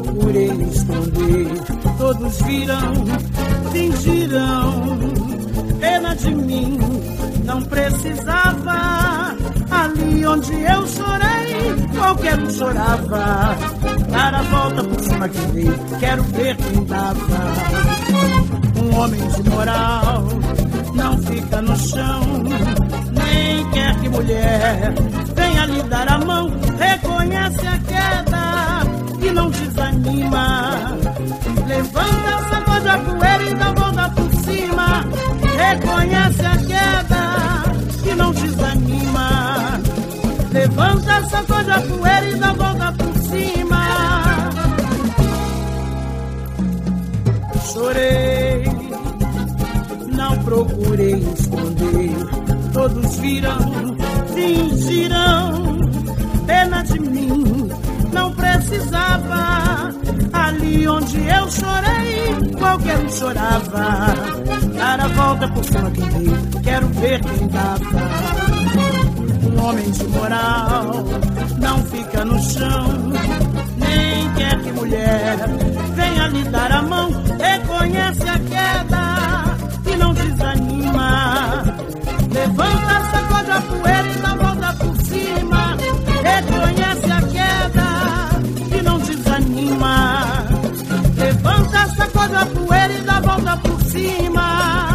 procurei esconder. Todos virão, fingirão. Pena de mim, não precisava. Ali onde eu chorei, qualquer um chorava. Dar a volta por cima que veio, quero ver quem dava. Um homem de moral não fica no chão, nem quer que mulher venha lhe dar a mão. Reconhece a queda e não desanima. Levanta, sacode a poeira e dá a volta por cima. Reconhece a queda e não desanima. Levanta, sacode a poeira e dá a volta por cima. Chorei, não procurei esconder. Todos virão, fingirão. Pena de mim, não precisava. Ali onde eu chorei, qualquer um chorava. Dar a volta por cima que veio, quero ver quem dava. Um homem de moral não fica no chão, nem quer que mulher venha lhe dar a mão. Reconhece a queda e não desanima. Levanta, sacode a poeira e dá a volta por cima. Reconhece a queda e não desanima. Levanta, sacode a poeira e dá a volta por cima.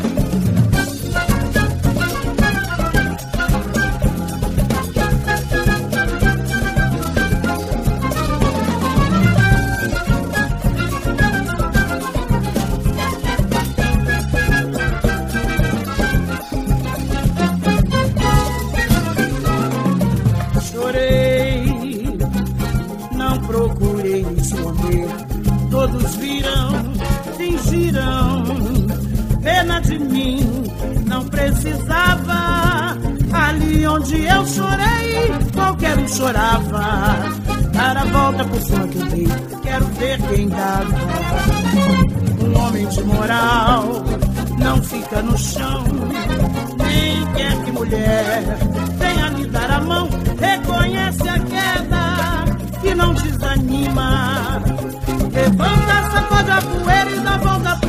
Procurei esconder, todos virão, fingirão. Pena de mim, não precisava. Ali onde eu chorei, qualquer um chorava. Dar a volta por cima que eu dei, quero ver quem dava. Um homem de moral não fica no chão, nem quer que mulher venha lhe dar a mão. Reconhece a queda e não desanima. Levanta, sacode a poeira e dá a volta.